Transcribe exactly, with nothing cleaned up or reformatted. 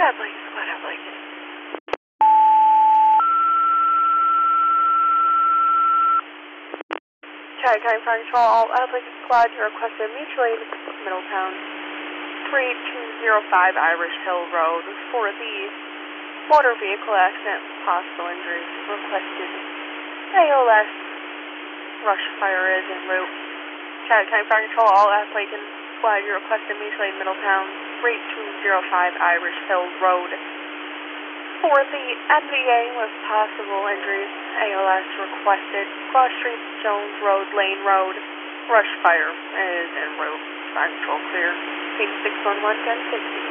Appalachian Squad, Appalachian. Chad County Fire Control, all Appalachian Squad, you requested mutual aid Middletown, three two zero five Irish Hill Road for the motor vehicle accident, possible injuries requested. A L S, rush fire is en route. Chad County Fire Control, all Appalachian Squad, you requested mutual aid Middletown, three two zero five Irish Hill Road for the M V A with possible injuries. A L S requested. Cross Street, Jones Road, Lane Road. Rush fire is en route. Fire control clear. Page six one one, ten sixty.